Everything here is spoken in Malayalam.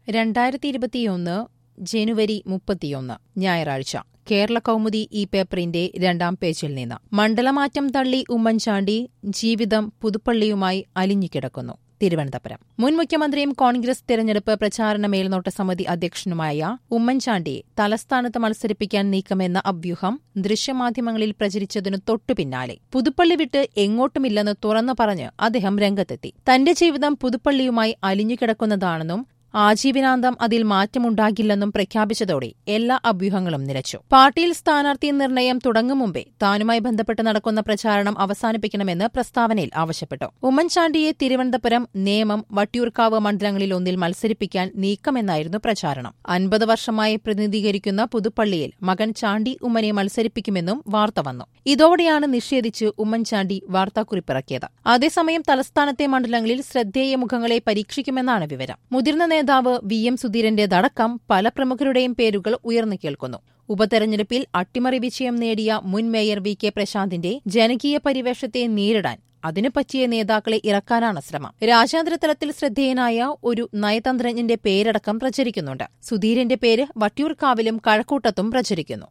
2021 ജനുവരി 31 ഞായറാഴ്ച കേരള കൗമുദി ഈ പേപ്പറിന്റെ 2-ാം പേജിൽ നിന്ന് മണ്ഡലമാറ്റം തള്ളി ഉമ്മൻചാണ്ടി, ജീവിതം പുതുപ്പള്ളിയുമായി അലിഞ്ഞുകിടക്കുന്നു. തിരുവനന്തപുരം മുൻ മുഖ്യമന്ത്രിയും കോൺഗ്രസ് തെരഞ്ഞെടുപ്പ് പ്രചാരണ മേൽനോട്ട സമിതി അധ്യക്ഷനുമായ ഉമ്മൻചാണ്ടിയെ തലസ്ഥാനത്ത് മത്സരിപ്പിക്കാൻ നീക്കമെന്ന അഭ്യൂഹം ദൃശ്യമാധ്യമങ്ങളിൽ പ്രചരിച്ചതിനു തൊട്ടുപിന്നാലെ പുതുപ്പള്ളി വിട്ട് എങ്ങോട്ടുമില്ലെന്ന് തുറന്നു പറഞ്ഞ് അദ്ദേഹം രംഗത്തെത്തി. തന്റെ ജീവിതം പുതുപ്പള്ളിയുമായി അലിഞ്ഞുകിടക്കുന്നതാണെന്നും ആജീവനാന്തം അതിൽ മാറ്റമുണ്ടാകില്ലെന്നും പ്രഖ്യാപിച്ചതോടെ എല്ലാ അഭ്യൂഹങ്ങളും നിലച്ചു. പാർട്ടിയിൽ സ്ഥാനാർത്ഥി നിർണയം തുടങ്ങും മുമ്പേ താനുമായി ബന്ധപ്പെട്ട് നടക്കുന്ന പ്രചാരണം അവസാനിപ്പിക്കണമെന്ന് പ്രസ്താവനയിൽ ആവശ്യപ്പെട്ടു. ഉമ്മൻചാണ്ടിയെ തിരുവനന്തപുരം, നേമം, വട്ടിയൂർക്കാവ് മണ്ഡലങ്ങളിലൊന്നിൽ മത്സരിപ്പിക്കാൻ നീക്കമെന്നായിരുന്നു പ്രചാരണം. 50 വർഷമായി പ്രതിനിധീകരിക്കുന്ന പുതുപ്പള്ളിയിൽ മകൻ ചാണ്ടി ഉമ്മനെ മത്സരിപ്പിക്കുമെന്നും വാർത്ത വന്നു. ഇതോടെയാണ് നിഷേധിച്ച് ഉമ്മൻചാണ്ടി വാർത്താക്കുറിപ്പിറക്കിയത്. അതേസമയം തലസ്ഥാനത്തെ മണ്ഡലങ്ങളിൽ ശ്രദ്ധേയ മുഖങ്ങളെ പരീക്ഷിക്കുമെന്നാണ് വിവരം. മുതിർന്ന നേതാവ് VM സുധീരന്റേതടക്കം പല പ്രമുഖരുടെയും പേരുകൾ ഉയർന്നു കേൾക്കുന്നു. ഉപതെരഞ്ഞെടുപ്പിൽ അട്ടിമറി വിജയം നേടിയ മുൻ മേയർ VK പ്രശാന്തിന്റെ ജനകീയ പരിവേഷത്തെ നേരിടാൻ അതിനു പറ്റിയ നേതാക്കളെ ഇറക്കാനാണ് ശ്രമം. രാജ്യാന്തര തലത്തിൽ ശ്രദ്ധേയനായ ഒരു നയതന്ത്രജ്ഞന്റെ പേരടക്കം പ്രചരിക്കുന്നുണ്ട്. സുധീരന്റെ പേര് വട്ടിയൂർക്കാവിലും കഴക്കൂട്ടത്തും പ്രചരിക്കുന്നു.